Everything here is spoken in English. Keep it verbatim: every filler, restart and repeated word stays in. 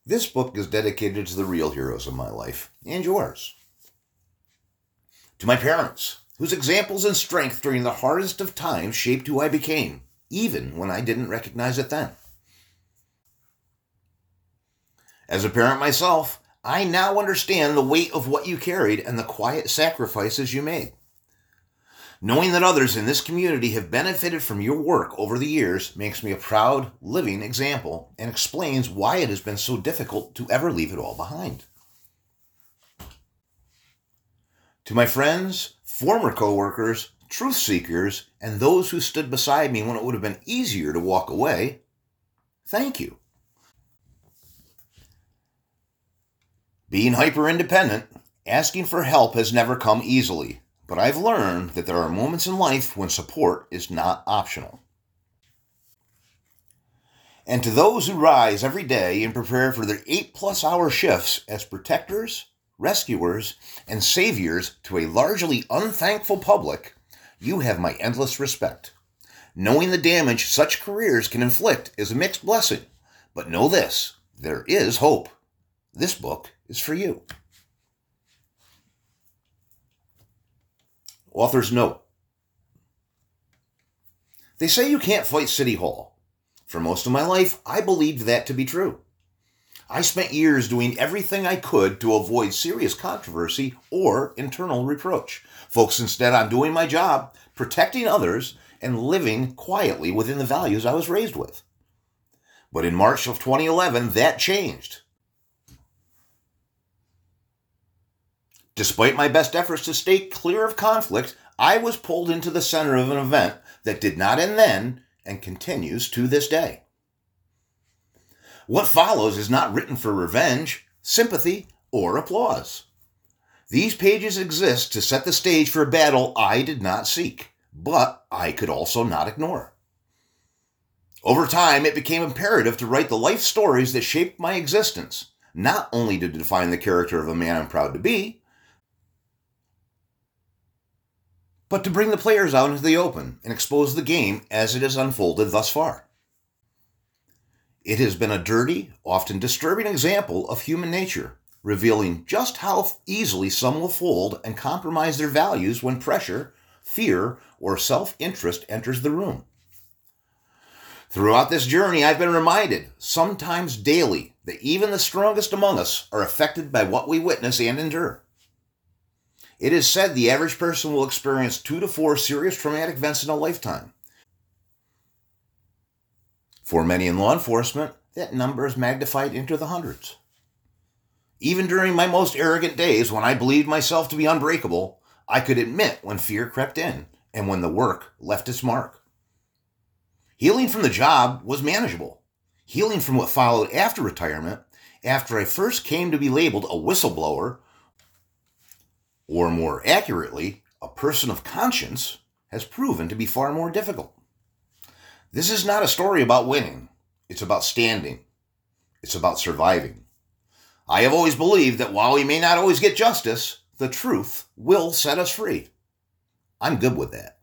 This book is dedicated to the real heroes of my life and yours. To my parents, whose examples and strength during the hardest of times shaped who I became, even when I didn't recognize it then. As a parent myself, I now understand the weight of what you carried and the quiet sacrifices you made. Knowing that others in this community have benefited from your work over the years makes me a proud, living example and explains why it has been so difficult to ever leave it all behind. To my friends, former co-workers, truth seekers, and those who stood beside me when it would have been easier to walk away, thank you. Being hyper-independent, asking for help has never come easily. But I've learned that there are moments in life when support is not optional. And to those who rise every day and prepare for their eight-plus hour shifts as protectors, rescuers, and saviors to a largely unthankful public, you have my endless respect. Knowing the damage such careers can inflict is a mixed blessing, but know this, there is hope. This book is for you. Author's note. They say you can't fight City Hall. For most of my life, I believed that to be true. I spent years doing everything I could to avoid serious controversy or internal reproach, focused instead on doing my job, protecting others, and living quietly within the values I was raised with. But in March of twenty eleven, that changed. Despite my best efforts to stay clear of conflict, I was pulled into the center of an event that did not end then and continues to this day. What follows is not written for revenge, sympathy, or applause. These pages exist to set the stage for a battle I did not seek, but I could also not ignore. Over time, it became imperative to write the life stories that shaped my existence, not only to define the character of a man I'm proud to be, but to bring the players out into the open and expose the game as it has unfolded thus far. It has been a dirty, often disturbing example of human nature, revealing just how easily some will fold and compromise their values when pressure, fear, or self-interest enters the room. Throughout this journey, I've been reminded, sometimes daily, that even the strongest among us are affected by what we witness and endure. It is said the average person will experience two to four serious traumatic events in a lifetime. For many in law enforcement, that number is magnified into the hundreds. Even during my most arrogant days, when I believed myself to be unbreakable, I could admit when fear crept in and when the work left its mark. Healing from the job was manageable. Healing from what followed after retirement, after I first came to be labeled a whistleblower, or more accurately, a person of conscience, has proven to be far more difficult. This is not a story about winning. It's about standing. It's about surviving. I have always believed that while we may not always get justice, the truth will set us free. I'm good with that.